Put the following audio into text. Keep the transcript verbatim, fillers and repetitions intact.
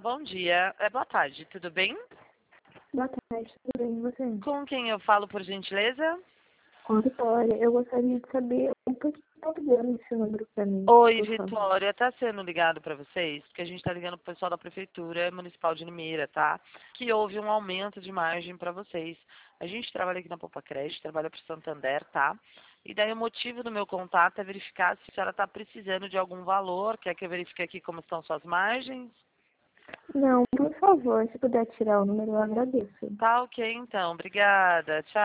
bom dia. É, boa tarde, tudo bem? Boa tarde, tudo bem, e você? Com quem eu falo, por gentileza? Com a Vitória, eu gostaria de saber um pouquinho tá ligando esse número pra mim, Oi, por favor. Vitória. Tá sendo ligado para vocês? Porque a gente está ligando pro pessoal da Prefeitura Municipal de Limeira, tá? Que houve um aumento de margem para vocês. A gente trabalha aqui na Poupa Crédito, trabalha para o Santander, tá? E daí o motivo do meu contato é verificar se a senhora está precisando de algum valor. Quer que eu verifique aqui como estão suas margens? Não, por favor, se puder tirar o número, eu agradeço. Tá ok, então. Obrigada. Tchau.